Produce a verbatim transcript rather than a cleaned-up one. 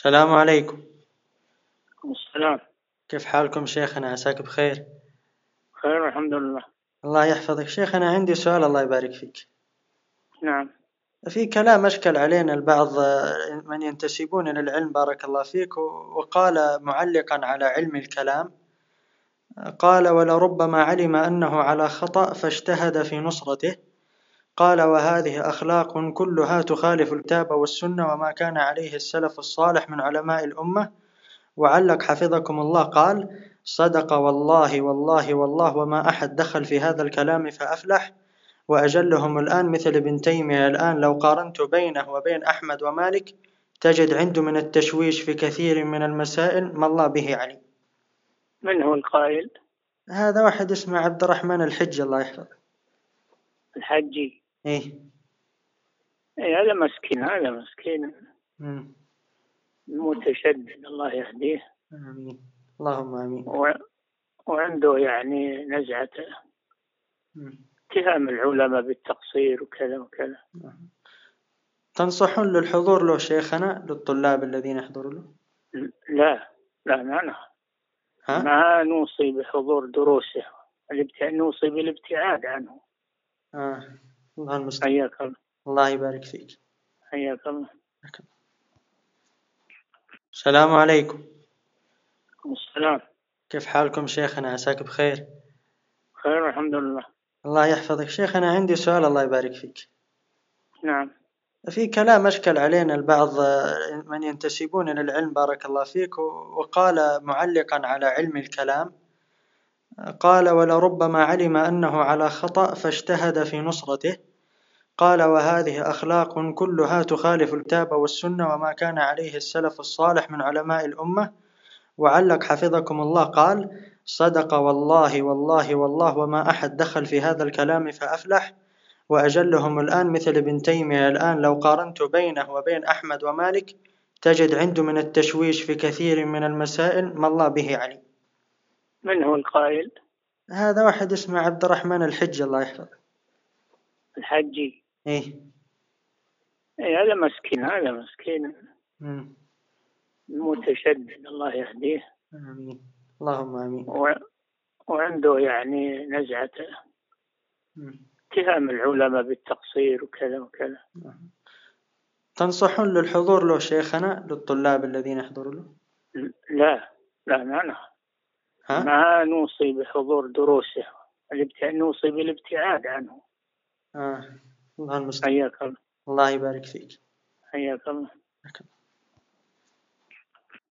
السلام عليكم. السلام. كيف حالكم شيخنا؟ عساك بخير. خير الحمد لله. الله يحفظك شيخنا، عندي سؤال الله يبارك فيك. نعم. في كلام أشكل علينا البعض آه، من ينتسبون إلى العلم بارك الله فيك، وقال معلقا على علم الكلام، قال: ولربما علم أنه على خطأ فاجتهد في نصرته. قال: وهذه أخلاق كلها تخالف الكتاب والسنة وما كان عليه السلف الصالح من علماء الأمة. وعلق حفظكم الله قال: صدق والله والله والله وما أحد دخل في هذا الكلام فأفلح. وأجلهم الآن مثل ابن تيمية الآن لو قارنت بينه وبين أحمد ومالك تجد عنده من التشويش في كثير من المسائل ما الله به عليم. من هو القائل؟ هذا واحد اسمه عبد الرحمن الحج الله يحفظه. الحجي. إيه. إيه، هذا مسكين، هذا مسكين مم. متشدد، الله يهديه. آمين. اللهم آمين. و... وعنده يعني نزعة مم. اتهام العلماء بالتقصير وكذا وكذا. تنصحون للحضور له شيخنا للطلاب الذين يحضروا له؟ لا لا ما أنا ها؟ ما نوصي بحضور دروسه، الابت... نوصي بالابتعاد عنه. آه. الله المستعان. حياك الله. الله يبارك فيك. حياك الله. السلام عليكم. السلام. كيف حالكم شيخنا؟ عساك بخير. خير الحمد لله. الله يحفظك شيخنا، عندي سؤال الله يبارك فيك. نعم. في كلام أشكل علينا البعض آه، من ينتسبون إلى العلم بارك الله فيك، وقال معلقا على علم الكلام، قال: ولربما علم أنه على خطأ فاجتهد في نصرته. قال: وهذه أخلاق كلها تخالف الكتاب والسنة وما كان عليه السلف الصالح من علماء الأمة. وعلق حفظكم الله قال: صدق والله والله والله وما أحد دخل في هذا الكلام فأفلح. وأجلهم الآن مثل ابن تيمية الآن لو قارنت بينه وبين أحمد ومالك تجد عنده من التشويش في كثير من المسائل ما الله به عليم. من هو القائل؟ هذا واحد اسمه عبد الرحمن الحج الله يحفظه. الحجي. إيه. إيه، هذا مسكين، هذا مسكين مم. متشدد، الله يهديه. آمين. اللهم آمين. و... وعنده يعني نزعة مم. اتهام العلماء بالتقصير وكذا وكذا. تنصحون للحضور له شيخنا للطلاب الذين يحضروا له؟ لا لا ما أنا ها؟ ما نوصي بحضور دروسه، الابت... نوصي بالابتعاد عنه. آه. الله المستعان. حياك الله. الله يبارك فيك. حياك الله.